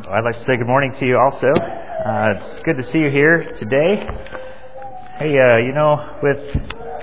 I'd like to say good morning to you also. It's good to see you here today. Hey, with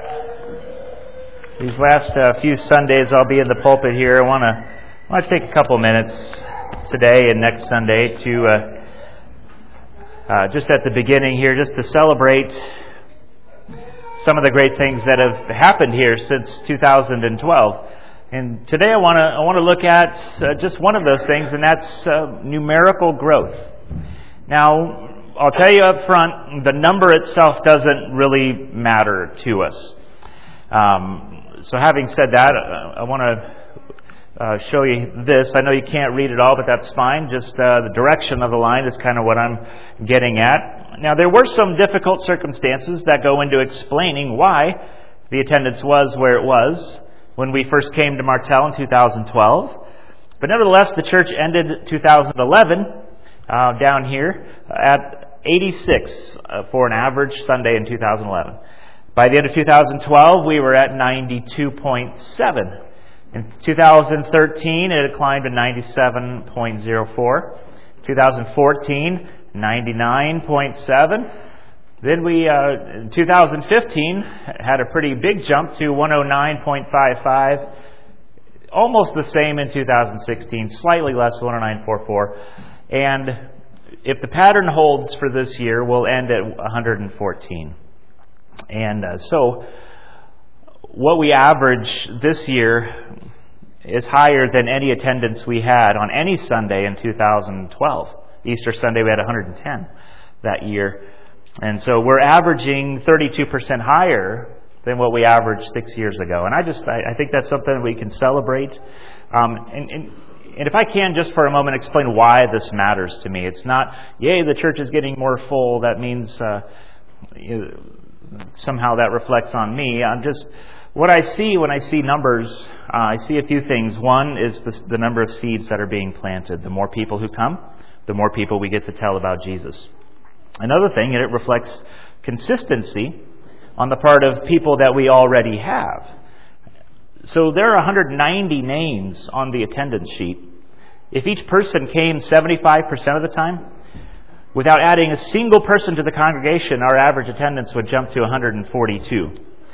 these last few Sundays I'll be in the pulpit here, I want to take a couple minutes today and next Sunday to just at the beginning here, just to celebrate some of the great things that have happened here since 2012. And today I want to look at just one of those things, and that's numerical growth. Now, I'll tell you up front, the number itself doesn't really matter to us. So having said that, I want to show you this. I know you can't read it all, but that's fine. Just the direction of the line is kind of what I'm getting at. Now, there were some difficult circumstances that go into explaining why the attendance was where it was when we first came to Martell in 2012. But nevertheless, the church ended 2011 down here at 86 for an average Sunday in 2011. By the end of 2012, we were at 92.7. In 2013, it had climbed to 97.04. 2014, 99.7. Then we, in 2015, had a pretty big jump to 109.55. Almost the same in 2016, slightly less, 109.44. And if the pattern holds for this year, we'll end at 114. And so what we average this year is higher than any attendance we had on any Sunday in 2012. Easter Sunday, we had 110 that year. And so we're averaging 32% higher than what we averaged 6 years ago. And I think that's something that we can celebrate. And if I can, just for a moment, explain why this matters to me. It's not, yay, the church is getting more full. That means somehow that reflects on me. I'm just, what I see when I see numbers, I see a few things. One is the number of seeds that are being planted. The more people who come, the more people we get to tell about Jesus. Another thing, it reflects consistency on the part of people that we already have. So there are 190 names on the attendance sheet. If each person came 75% of the time, without adding a single person to the congregation, our average attendance would jump to 142.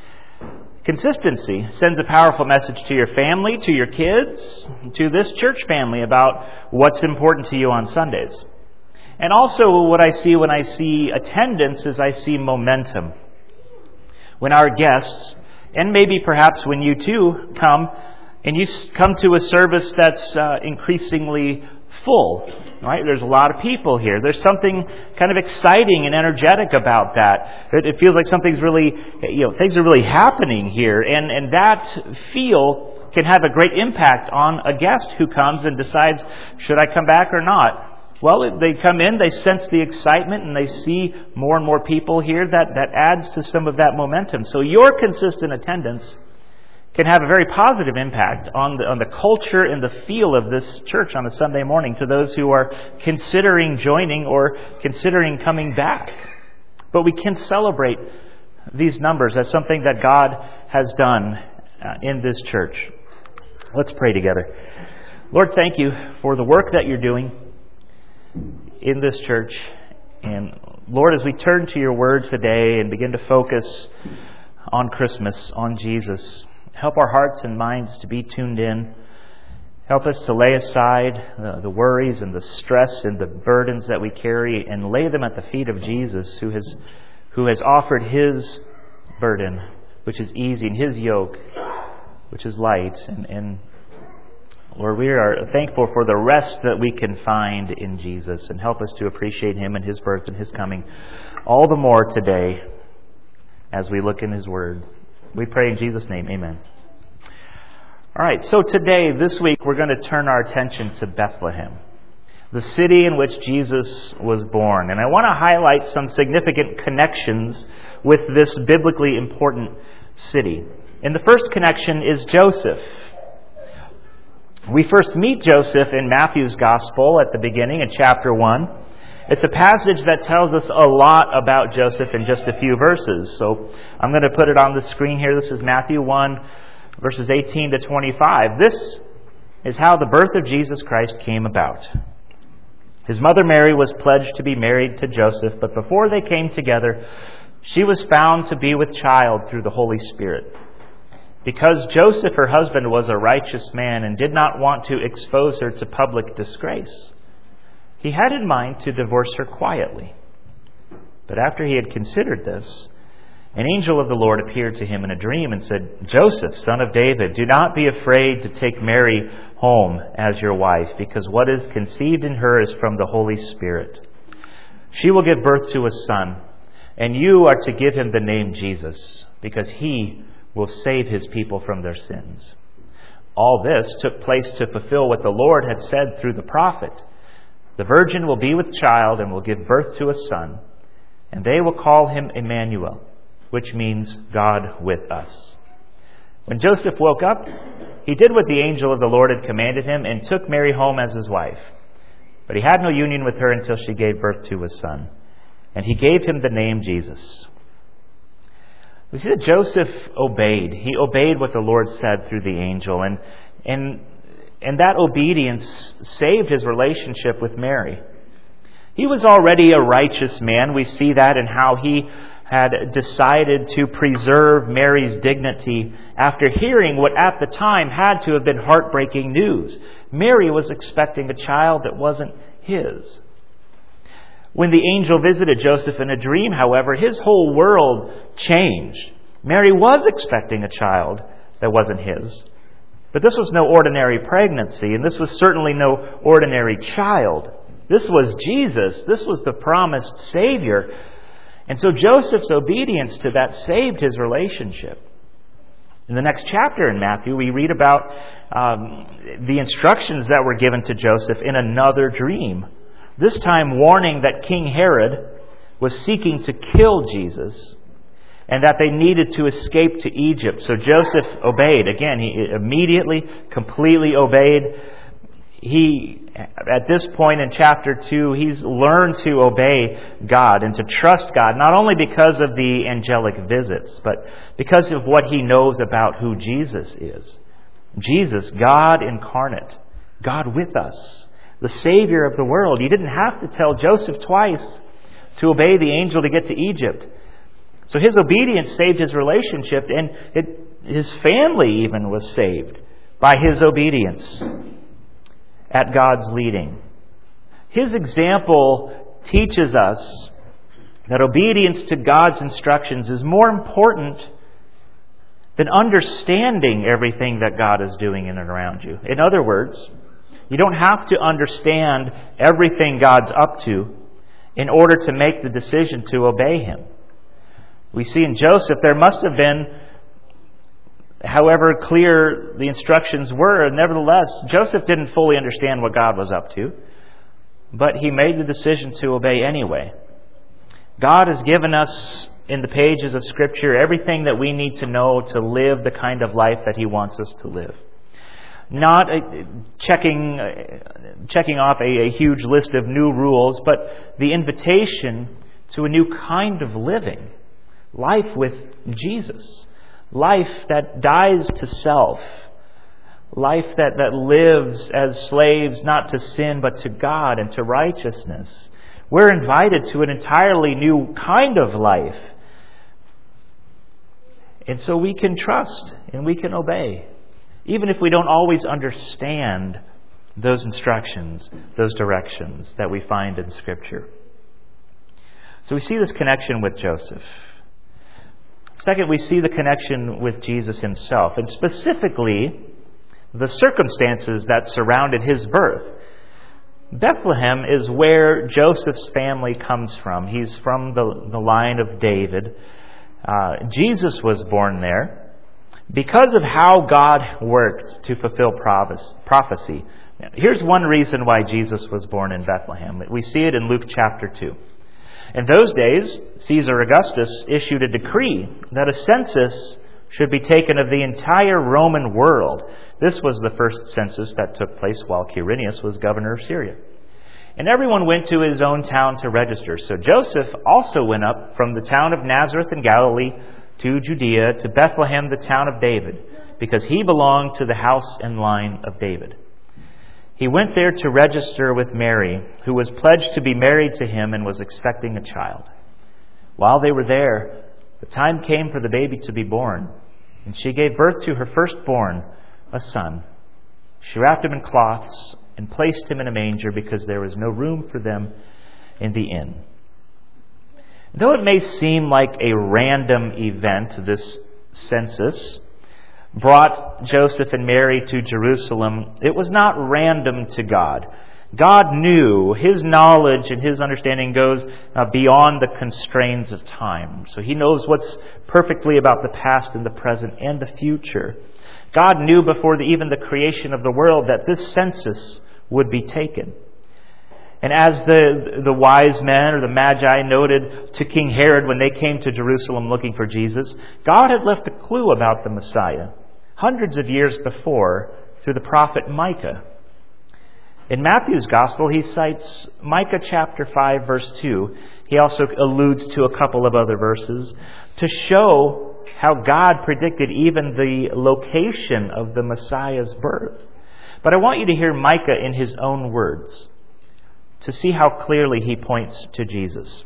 Consistency sends a powerful message to your family, to your kids, to this church family about what's important to you on Sundays. And also what I see when I see attendance is I see momentum. When our guests, and maybe perhaps when you too come, and you come to a service that's increasingly full, right? There's a lot of people here. There's something kind of exciting and energetic about that. It feels like something's really, things are really happening here. And that feel can have a great impact on a guest who comes and decides, should I come back or not? Well, they come in, they sense the excitement, and they see more and more people here. That adds to some of that momentum. So your consistent attendance can have a very positive impact on the culture and the feel of this church on a Sunday morning to those who are considering joining or considering coming back. But we can celebrate these numbers as something that God has done in this church. Let's pray together. Lord, thank you for the work that you're doing in this church. And Lord, as we turn to your word today and begin to focus on Christmas, on Jesus, help our hearts and minds to be tuned in. Help us to lay aside the worries and the stress and the burdens that we carry and lay them at the feet of Jesus, who has offered his burden, which is easy, and his yoke, which is light. And Lord, we are thankful for the rest that we can find in Jesus, and help us to appreciate him and his birth and his coming all the more today as we look in his word. We pray in Jesus' name, amen. All right, so today, this week, we're going to turn our attention to Bethlehem, the city in which Jesus was born. And I want to highlight some significant connections with this biblically important city. And the first connection is Joseph. We first meet Joseph in Matthew's Gospel at the beginning in chapter 1. It's a passage that tells us a lot about Joseph in just a few verses. So I'm going to put it on the screen here. This is Matthew 1, verses 18 to 25. This is how the birth of Jesus Christ came about. His mother Mary was pledged to be married to Joseph, but before they came together, she was found to be with child through the Holy Spirit. Because Joseph, her husband, was a righteous man and did not want to expose her to public disgrace, he had in mind to divorce her quietly. But after he had considered this, an angel of the Lord appeared to him in a dream and said, "Joseph, son of David, do not be afraid to take Mary home as your wife, because what is conceived in her is from the Holy Spirit. She will give birth to a son, and you are to give him the name Jesus, because he will save his people from their sins." All this took place to fulfill what the Lord had said through the prophet. "The virgin will be with child and will give birth to a son, and they will call him Emmanuel," which means God with us. When Joseph woke up, he did what the angel of the Lord had commanded him and took Mary home as his wife. But he had no union with her until she gave birth to a son, and he gave him the name Jesus. We see that Joseph obeyed. He obeyed what the Lord said through the angel, and that obedience saved his relationship with Mary. He was already a righteous man. We see that in how he had decided to preserve Mary's dignity after hearing what at the time had to have been heartbreaking news. Mary was expecting a child that wasn't his. When the angel visited Joseph in a dream, however, his whole world changed. Mary was expecting a child that wasn't his. But this was no ordinary pregnancy, and this was certainly no ordinary child. This was Jesus. This was the promised Savior. And so Joseph's obedience to that saved his relationship. In the next chapter in Matthew, we read about the instructions that were given to Joseph in another dream. This time warning that King Herod was seeking to kill Jesus and that they needed to escape to Egypt. So Joseph obeyed. Again, he immediately, completely obeyed. At this point in chapter 2, he's learned to obey God and to trust God, not only because of the angelic visits, but because of what he knows about who Jesus is. Jesus, God incarnate, God with us, the Savior of the world. He didn't have to tell Joseph twice to obey the angel to get to Egypt. So his obedience saved his relationship, and his family even was saved by his obedience at God's leading. His example teaches us that obedience to God's instructions is more important than understanding everything that God is doing in and around you. In other words, you don't have to understand everything God's up to in order to make the decision to obey Him. We see in Joseph there must have been, however clear the instructions were, nevertheless, Joseph didn't fully understand what God was up to, but he made the decision to obey anyway. God has given us in the pages of Scripture everything that we need to know to live the kind of life that He wants us to live. Not checking off a huge list of new rules, but the invitation to a new kind of living. Life with Jesus. Life that dies to self. Life that lives as slaves not to sin but to God and to righteousness. We're invited to an entirely new kind of life. And so we can trust and we can obey, even if we don't always understand those instructions, those directions that we find in Scripture. So we see this connection with Joseph. Second, we see the connection with Jesus Himself, and specifically the circumstances that surrounded His birth. Bethlehem is where Joseph's family comes from. He's from the line of David. Jesus was born there because of how God worked to fulfill prophecy. Here's one reason why Jesus was born in Bethlehem. We see it in Luke chapter 2. In those days, Caesar Augustus issued a decree that a census should be taken of the entire Roman world. This was the first census that took place while Quirinius was governor of Syria. And everyone went to his own town to register. So Joseph also went up from the town of Nazareth in Galilee to Judea, to Bethlehem, the town of David, because he belonged to the house and line of David. he went there to register with Mary, who was pledged to be married to him and was expecting a child. While they were there, the time came for the baby to be born, and she gave birth to her firstborn, a son. She wrapped him in cloths and placed him in a manger because there was no room for them in the inn. Though it may seem like a random event, this census brought Joseph and Mary to Jerusalem, it was not random to God. God knew. His knowledge and His understanding goes beyond the constraints of time. So He knows what's perfectly about the past and the present and the future. God knew before even the creation of the world that this census would be taken. And as the wise men or the Magi noted to King Herod when they came to Jerusalem looking for Jesus, God had left a clue about the Messiah hundreds of years before through the prophet Micah. In Matthew's Gospel, he cites Micah chapter 5, verse 2. He also alludes to a couple of other verses to show how God predicted even the location of the Messiah's birth. But I want you to hear Micah in his own words to see how clearly he points to Jesus.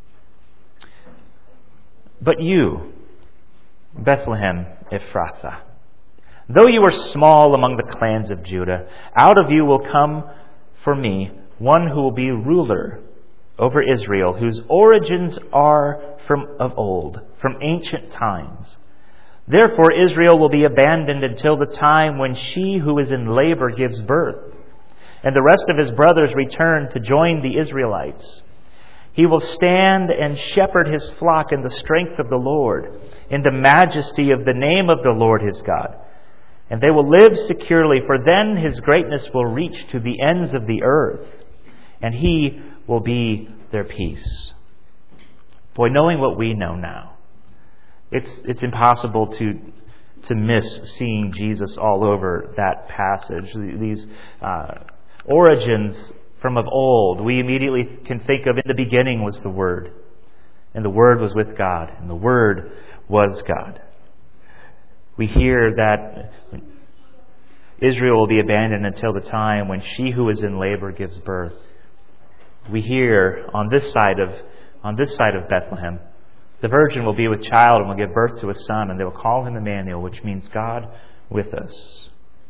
But you, Bethlehem Ephrathah, though you are small among the clans of Judah, out of you will come for me one who will be ruler over Israel, whose origins are from of old, from ancient times. Therefore Israel will be abandoned until the time when she who is in labor gives birth, and the rest of his brothers return to join the Israelites. He will stand and shepherd his flock in the strength of the Lord, in the majesty of the name of the Lord his God. And they will live securely, for then his greatness will reach to the ends of the earth, and he will be their peace. Boy, knowing what we know now, it's impossible to miss seeing Jesus all over that passage. These origins from of old, we immediately can think of in the beginning was the Word, and the Word was with God, and the Word was God. We hear that Israel will be abandoned until the time when she who is in labor gives birth. We hear on this side of Bethlehem, the virgin will be with child and will give birth to a son, and they will call him Emmanuel, which means God with us.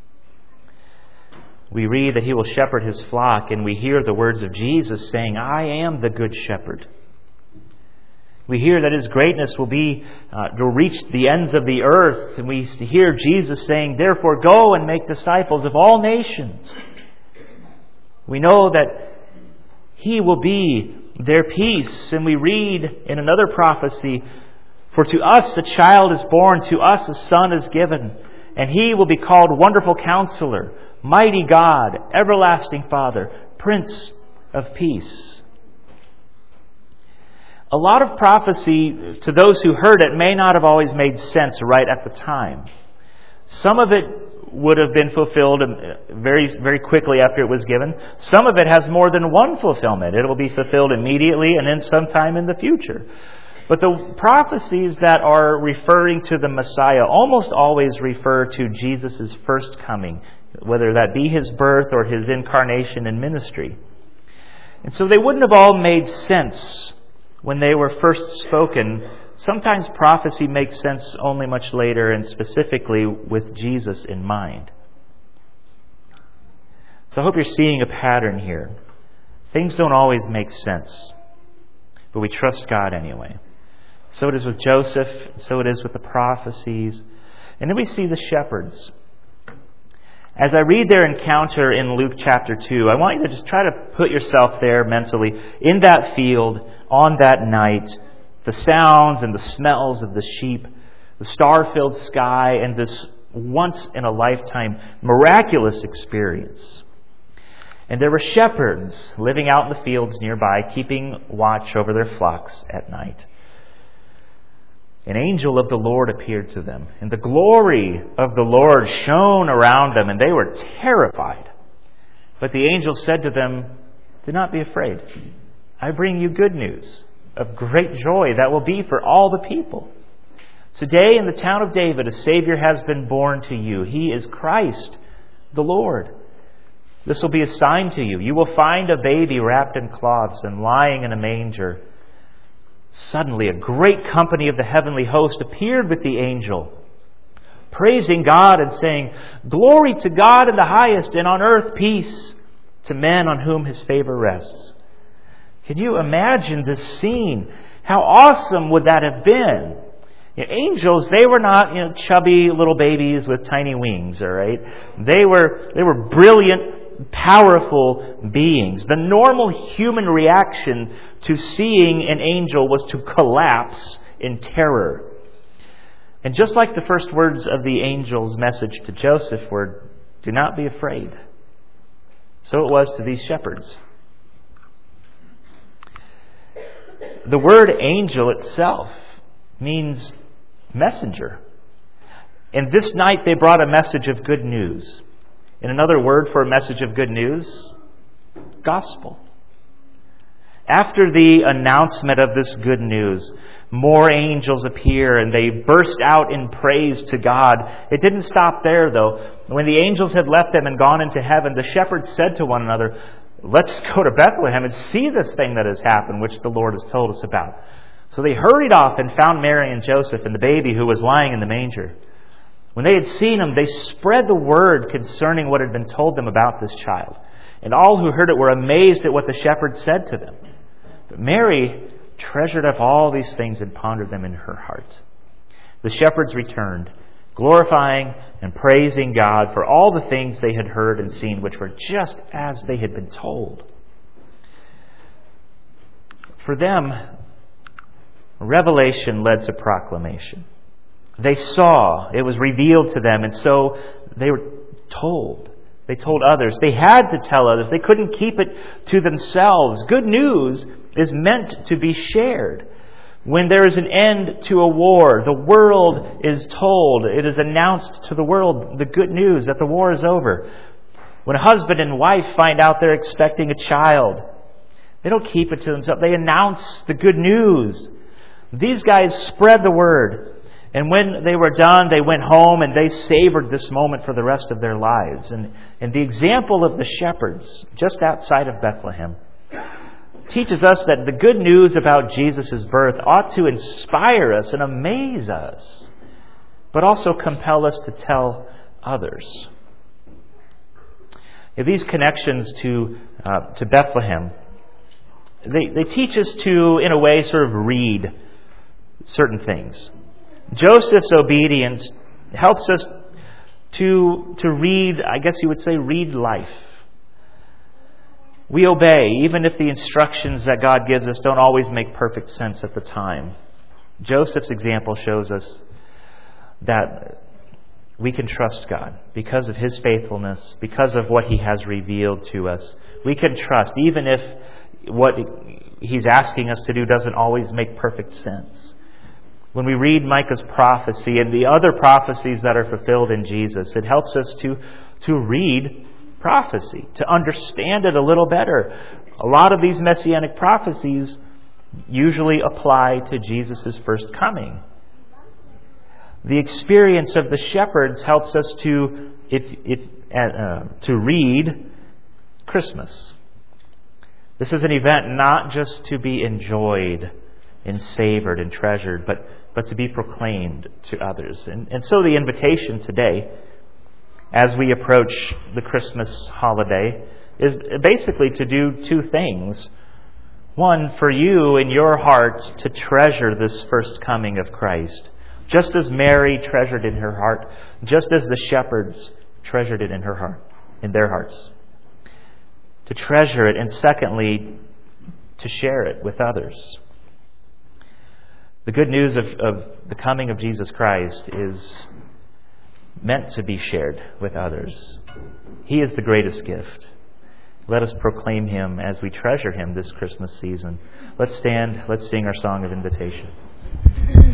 We read that he will shepherd his flock, and we hear the words of Jesus saying, I am the good shepherd. We hear that his greatness will reach the ends of the earth, and we hear Jesus saying, therefore go and make disciples of all nations. We know that he will be their peace, and we read in another prophecy, for to us a child is born, to us a son is given, and he will be called Wonderful Counselor, Mighty God, Everlasting Father, Prince of Peace. A lot of prophecy, to those who heard it, may not have always made sense right at the time. Some of it would have been fulfilled very, very quickly after it was given. Some of it has more than one fulfillment. It will be fulfilled immediately and then sometime in the future. But the prophecies that are referring to the Messiah almost always refer to Jesus' first coming, whether that be his birth or his incarnation and ministry. And so they wouldn't have all made sense when they were first spoken. Sometimes prophecy makes sense only much later, and specifically with Jesus in mind. So I hope you're seeing a pattern here. Things don't always make sense, but we trust God anyway. So it is with Joseph, so it is with the prophecies. And then we see the shepherds. As I read their encounter in Luke chapter 2, I want you to just try to put yourself there mentally, in that field, on that night, the sounds and the smells of the sheep, the star-filled sky, and this once-in-a-lifetime miraculous experience. And there were shepherds living out in the fields nearby, keeping watch over their flocks at night. An angel of the Lord appeared to them, and the glory of the Lord shone around them, and they were terrified. But the angel said to them, do not be afraid. I bring you good news of great joy that will be for all the people. Today in the town of David, a Savior has been born to you. He is Christ the Lord. This will be a sign to you. You will find a baby wrapped in cloths and lying in a manger." Suddenly, a great company of the heavenly host appeared with the angel, praising God and saying, "Glory to God in the highest, and on earth peace to men on whom His favor rests." Can you imagine this scene? How awesome would that have been? Angels, they were not chubby little babies with tiny wings, all right? They were brilliant, powerful beings. The normal human reaction to seeing an angel was to collapse in terror. And just like the first words of the angel's message to Joseph were, "Do not be afraid," so it was to these shepherds. The word angel itself means messenger. And this night they brought a message of good news. And another word for a message of good news, gospel. After the announcement of this good news, more angels appear and they burst out in praise to God. It didn't stop there, though. When the angels had left them and gone into heaven, the shepherds said to one another, "Let's go to Bethlehem and see this thing that has happened, which the Lord has told us about." So they hurried off and found Mary and Joseph and the baby who was lying in the manger. When they had seen him, they spread the word concerning what had been told them about this child. And all who heard it were amazed at what the shepherds said to them. But Mary treasured up all these things and pondered them in her heart. The shepherds returned, glorifying and praising God for all the things they had heard and seen, which were just as they had been told. For them, revelation led to proclamation. They saw, it was revealed to them, and so they were told. They told others. They had to tell others. They couldn't keep it to themselves. Good news is meant to be shared. When there is an end to a war, the world is told. It is announced to the world the good news that the war is over. When a husband and wife find out they're expecting a child, they don't keep it to themselves. They announce the good news. These guys spread the word. And when they were done, they went home and they savored this moment for the rest of their lives. And the example of the shepherds just outside of Bethlehem teaches us that the good news about Jesus' birth ought to inspire us and amaze us, but also compel us to tell others. These connections to Bethlehem, they teach us to, in a way, sort of read certain things. Joseph's obedience helps us to read, I guess you would say, read life. We obey, even if the instructions that God gives us don't always make perfect sense at the time. Joseph's example shows us that we can trust God because of His faithfulness, because of what He has revealed to us. We can trust, even if what He's asking us to do doesn't always make perfect sense. When we read Micah's prophecy and the other prophecies that are fulfilled in Jesus, it helps us to read prophecy, to understand it a little better. A lot of these messianic prophecies usually apply to Jesus' first coming. The experience of the shepherds helps us to read Christmas. This is an event not just to be enjoyed and savored and treasured, but to be proclaimed to others. And so the invitation today, as we approach the Christmas holiday, is basically to do two things. One, for you in your heart to treasure this first coming of Christ, just as Mary treasured in her heart, just as the shepherds treasured it in her heart, in their hearts. To treasure it, and secondly, to share it with others. The good news of the coming of Jesus Christ is meant to be shared with others. He is the greatest gift. Let us proclaim Him as we treasure Him this Christmas season. Let's stand, let's sing our song of invitation.